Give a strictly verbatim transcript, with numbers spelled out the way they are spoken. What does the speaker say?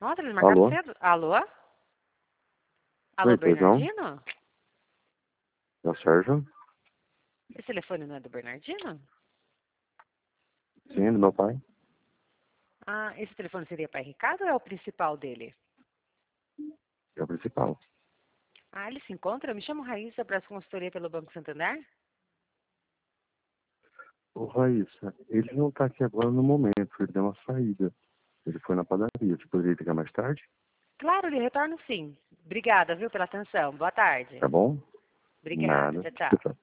Nossa, eles marcaram Alô? cedo. Alô? Alô, Oi, pois não? Bernardino? É o Sérgio? Esse telefone não é do Bernardino? Sim, do meu pai. Ah, esse telefone seria para Ricardo ou é o principal dele? É o principal. Ah, ele se encontra? Me chamo Raíssa para essa consultoria pelo Banco Santander? Ô, Raíssa, ele não tá aqui agora no momento, ele deu uma saída. Ele foi na padaria. Você poderia ligar mais tarde? Claro, ele retorna sim. Obrigada, viu, pela atenção. Boa tarde. Tá bom? Obrigada. Nada. Tchau, tchau. Tchau, tchau.